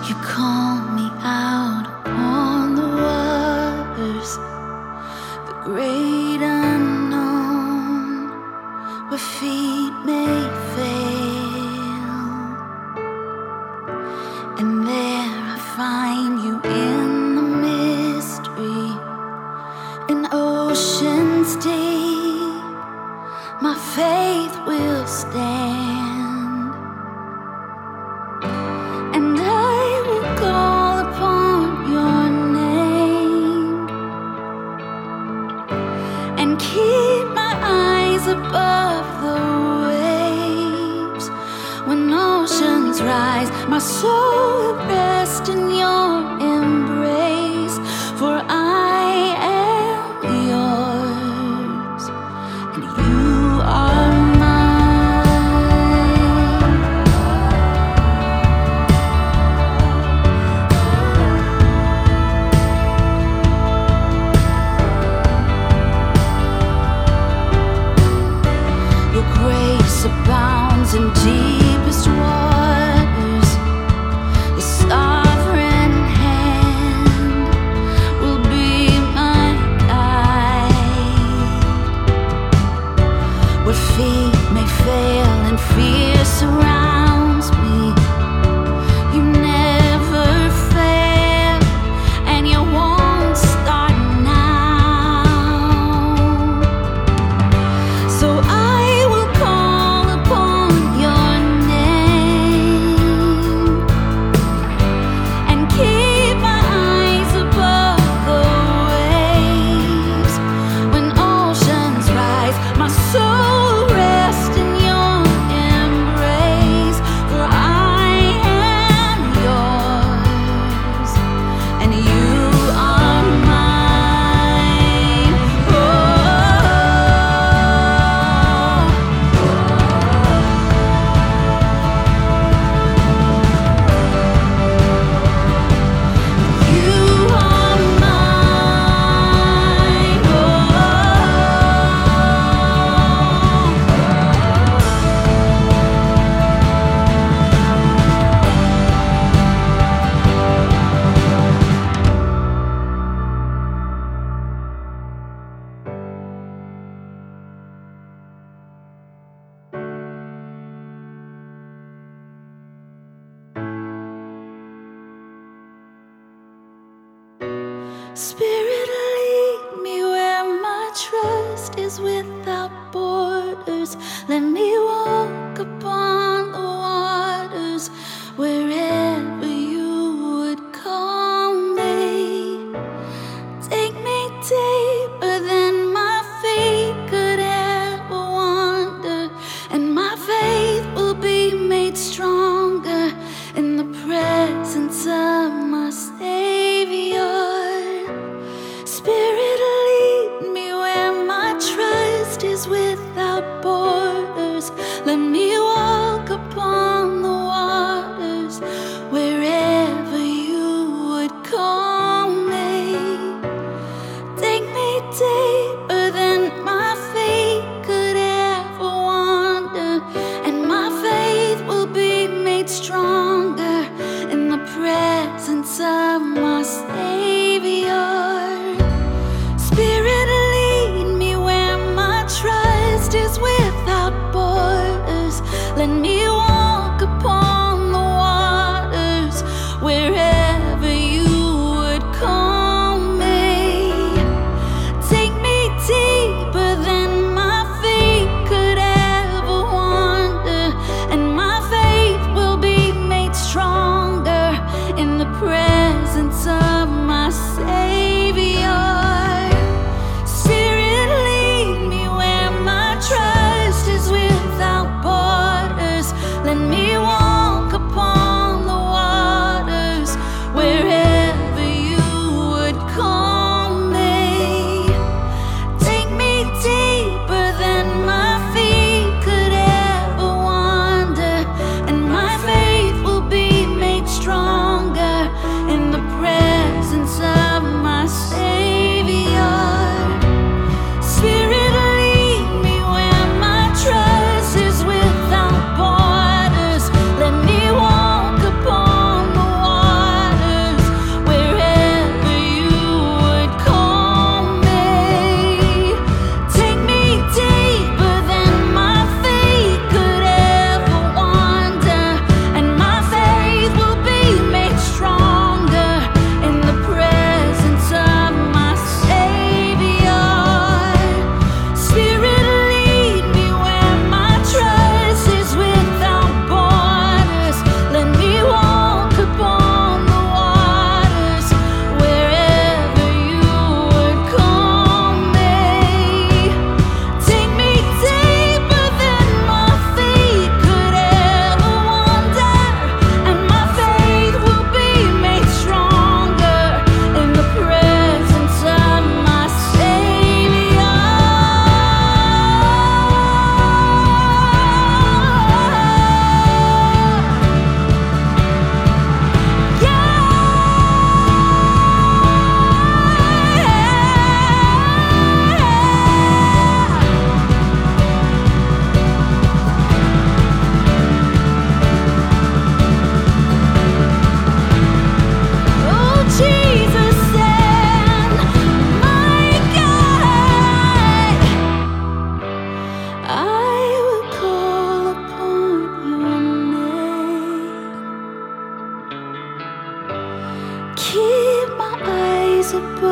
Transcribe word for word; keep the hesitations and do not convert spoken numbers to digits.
You call me out upon the waters, the great unknown, where feet may fail. And there I find you in the mystery, in oceans deep. My faith will stand. Keep my eyes above the waves. When oceans rise, my soul will rest in your embrace. For I am yours, and you are grace abounds in deepest waters. The sovereign hand will be my guide. Where feet may fail and fear surrounds me, you never fail, and you won't start now. So I Spirit, lead me where my trust is without borders. Let me walk upon the waters wherever you would call me. Take me deeper than my feet could ever wander, and my faith will be made stronger in the presence of my Savior. Spirit, lead me where my trust is without borders. Let me walk upon the waters wherever you would call me. Take me deeper than my feet could ever wander, and my faith will be made stronger in the presence of my Savior. Spirit, lead me where my trust is without borders. invisible.